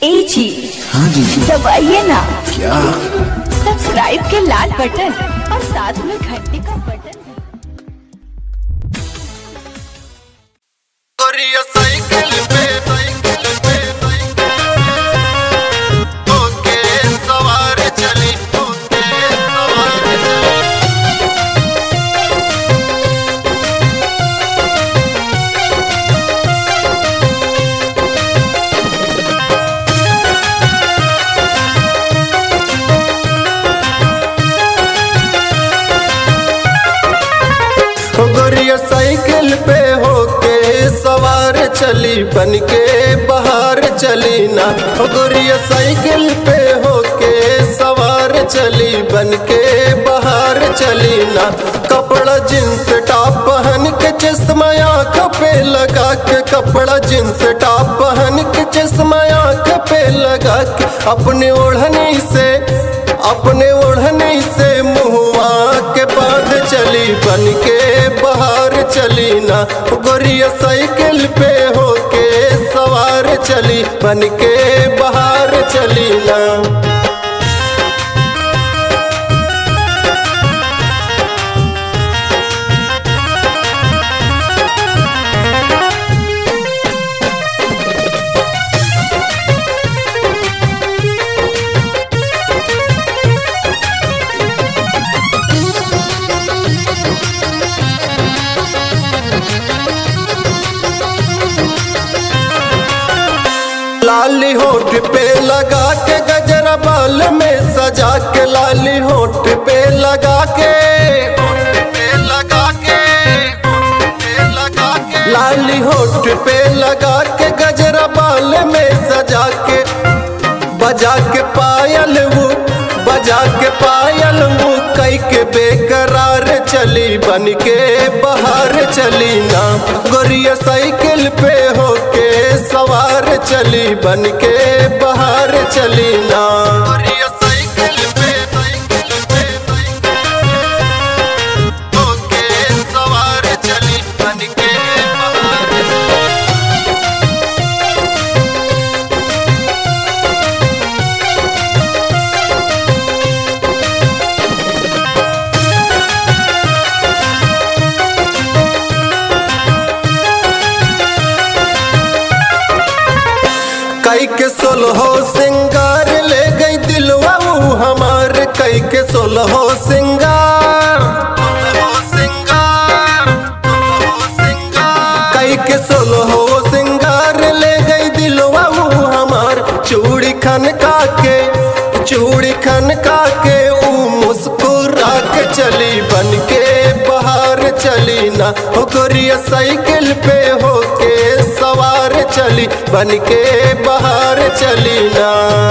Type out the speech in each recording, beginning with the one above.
ए जी। हाँ जी। दबाइए ना क्या? सब्सक्राइब के लाल बटन और साथ में घंटी का बटन। साइकिल पे ओके सवार चली गोरिया साइकिल पे होके सवार चली बन के बाहर चली ना। गोरिया साइकिल पे होके सवार चली बन के बाहर चली ना। कपड़ा जींस टॉप पहन के चश्मा आँख पे लगा के, कपड़ा जींस टॉप पहन के चश्मा आँख पे लगा के अपने ओढ़नी से मुँहवा के बांध चली बन के बाहर चली ना। गोरिया साइकिल पे होके सवार चली बन के बाहर चली ना। लाली होठ पे लगा के गजरा बाल में सजा के, लाली होठ पे लगा के लाली होठ पे लगा के गजरा बाल में सजा के, बजा के पायल वो कई के बेकरार चली बन के बाहर चली ना। गोरिया साइकिल पे होके सवार चली बन के बाहर चली ना। गोरिया साइकिल पे होके सवार चली बन के बाहर। कई के सोलहो सिंगार ले गई दिलवा वो हमार, कई के सोलहो सिंगार कई के सोलहो सिंगार ले गई दिलवा वो हमार। चूड़ी खनका के ऊ मुस्कुरा के चली बन के बाहर चली ना। हो गोरिया साइकिल पे होके सवार चली बन के बाहर चली ना।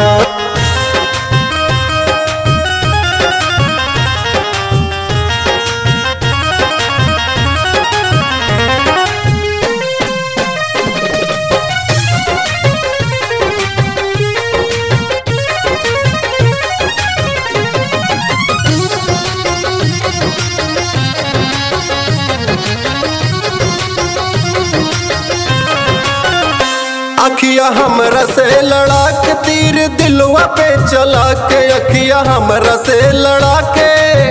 अखिया हमरा से लड़ा के तीर दिलवा पे चला के, अखिया हमरा से लड़ा के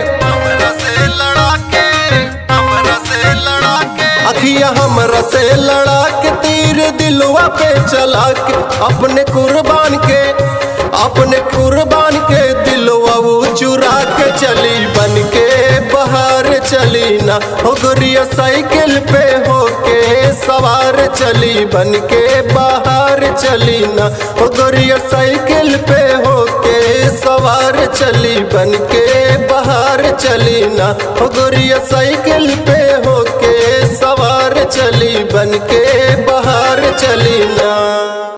अखिया हमरा से लड़ा के तीर दिलवा पे चला के अपने कुर्बान के दिलवा वो चुरा के चली बन के बाहर चली ना। हो गोरिया साइकिल पे होके सवार चली बन के बाहर चली ना। हो गोरिया साइकिल पे होके सवार चली बन के बाहर चली ना। हो गोरिया साइकिल पे होके सवार चली बन के बाहर चली ना।